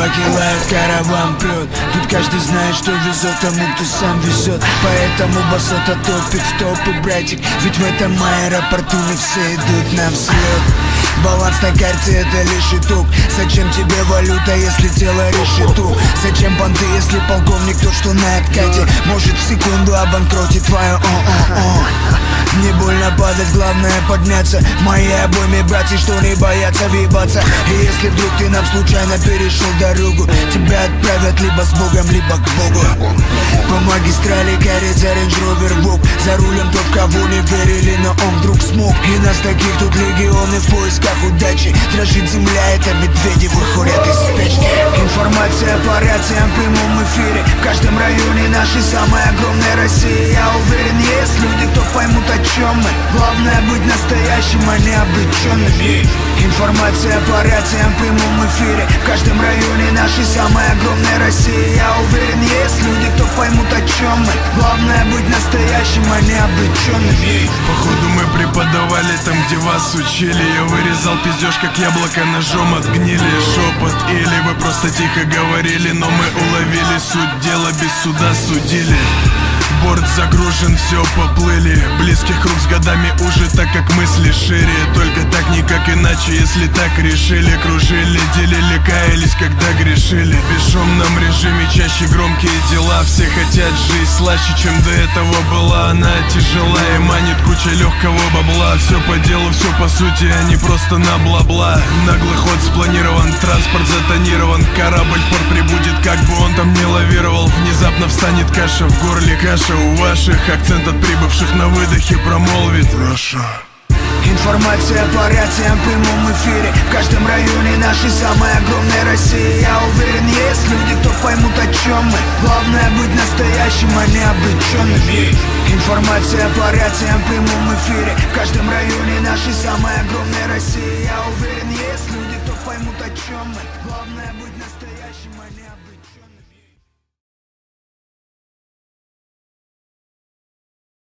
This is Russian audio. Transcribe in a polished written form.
Собаки лают, караван прет. Тут каждый знает, что везет тому, кто сам везет. Поэтому басота топит в топы, братик. Ведь в этом аэропорту не все идут на взлет. Баланс на карте — это лишь итог. Зачем тебе валюта, если тело решету? Зачем понты, если полковник тот, что на откате может в секунду обанкротить твое Не больно падать, главное подняться. В моей обойме братья, что не боятся въебаться. И если вдруг ты нам случайно перешел дорогу, тебя отправят либо с Богом, либо к Богу. По магистрали катится Range Rover Vogue. За рулем тот, кого не верили, но он вдруг смог. И нас таких тут легионы в поисках удачи. Дрожит земля, это медведи выходят из спячки. Информация по рациям в прямом эфире. В каждом районе нашей самой огромной России. Я уверен, есть люди, кто поймут, о чем мы. Главное быть настоящим, а не обреченным. Информация по рациям в прямом эфире. В каждом районе нашей самой огромной России. Я уверен, есть люди, кто поймут, о чем мы. Главное быть настоящим, а не обреченным. Походу мы преподавали там, где вас учили. Я вырезал пиздеж, как яблоко ножом от гнили. Шепот или вы просто тихо говорили, но мы уловили суть дела, без суда судили. Борт загружен, все поплыли. Близких рук с годами уже, так как мысли шире. Только так, никак иначе, если так решили. Кружили, делили, каялись, когда грешили. В бесшумном режиме чаще громкие дела. Все хотят жизнь слаще, чем до этого была. Она тяжела и манит куча легкого бабла. Все по делу, все по сути, а не просто на бла-бла. Наглый ход спланирован, транспорт затонирован. Корабль в порт прибудет, как бы он там не лавировал. Внезапно встанет каша в горле, каша у ваших. Акцент от прибывших на выдохе промолвит Russia. Информация по рациям в прямом эфире. В каждом районе нашей самой огромной России. Я уверен, есть люди, кто поймут, о чем мы. Главное быть настоящим, а не обреченным. Информация по рациям в прямом эфире. В каждом районе нашей самой огромной России. Я уверен, есть люди, кто поймут, о чем мы. Главное быть настоящим, а не обреченным.